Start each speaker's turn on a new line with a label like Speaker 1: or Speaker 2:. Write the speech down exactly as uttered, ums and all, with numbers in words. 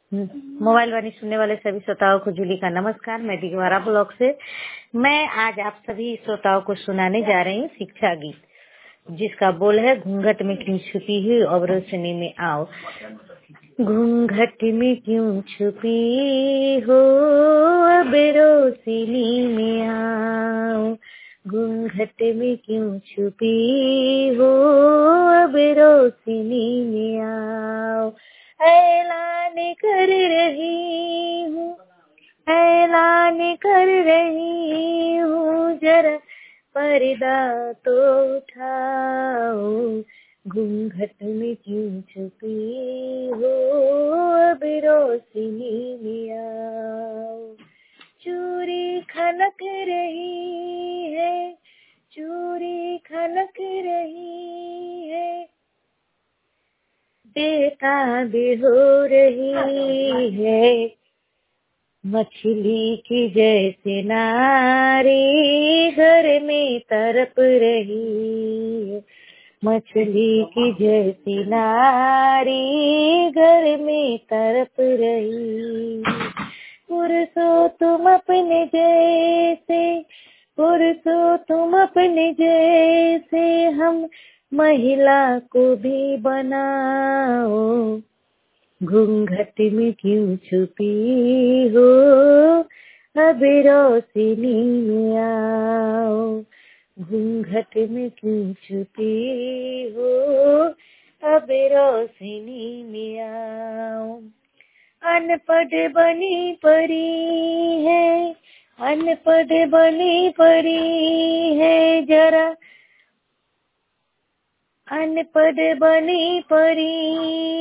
Speaker 1: Mobile वाणी सुनने वाले सभी श्रोताओं को जूली का नमस्कार। मैं दिगवारा ब्लॉक से मैं आज आप सभी श्रोताओं को सुनाने जा रही हूँ शिक्षा गीत, जिसका बोल है घूंघट में क्यों छुपी हुई अब रोशनी में आओ। घूंघट में क्यों छुपी हो अब रोशनी में आओ। घूंघट में क्यों छुपी हो अब रोशनी में आओ। ऐलान कर रही हूँ, ऐलान कर रही हूँ, जरा पर्दा तो उठाओ। घूंघट में क्यों छुपी हो अब रोशनी में आओ। चूड़ी खनक रही है, चूड़ी खनक रही है, बेताब हो रही है। मछली की जैसे नारी घर में तड़प रही है। मछली की जैसी नारी घर में तड़प रही। पुरुषों तुम अपने जैसे, पुरुषों तुम अपने जैसे, हम महिला को भी बनाओ। घूंघट में क्यों छुपी हो अब रोशनी में आओ। घूंघट में क्यों छुपी हो अब रोशनी में आओ। अनपढ़ बनी पड़ी है, अनपढ़ बनी पड़ी है, जरा अनपढ़ बनी पड़ी